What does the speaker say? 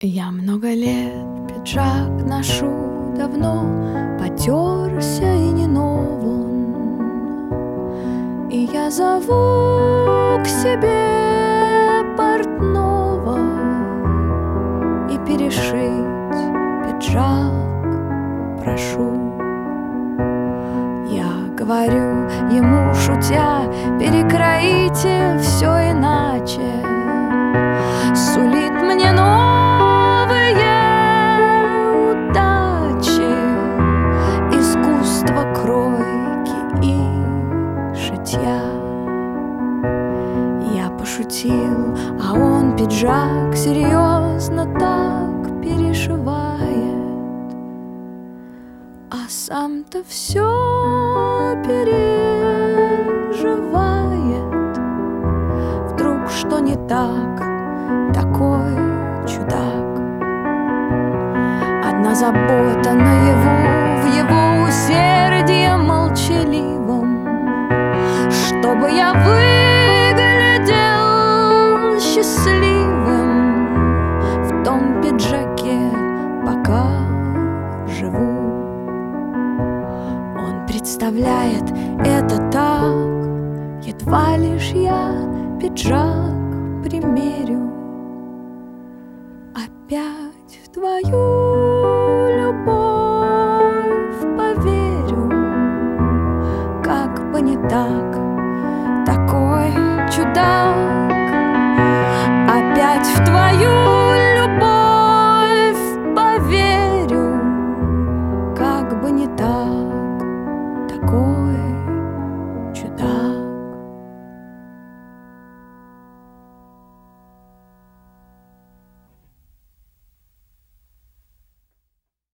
Я много лет пиджак ношу давно, потерся и не нов он. И я зову к себе портного и перешить пиджак прошу. Я говорю ему, шутя, перекроите все иначе. Сулит мне новые удачи, искусство кройки и шитья. Я пошутил, а он пиджак серьезно так перешивает, а сам-то все переживает. Вдруг что не так, такой чудак. Одна забота наяву, в его усердье молчаливом, чтобы я выглядел счастливым в том пиджаке, пока живу. Он представляет это так, едва лишь я пиджак примерю, опять в твою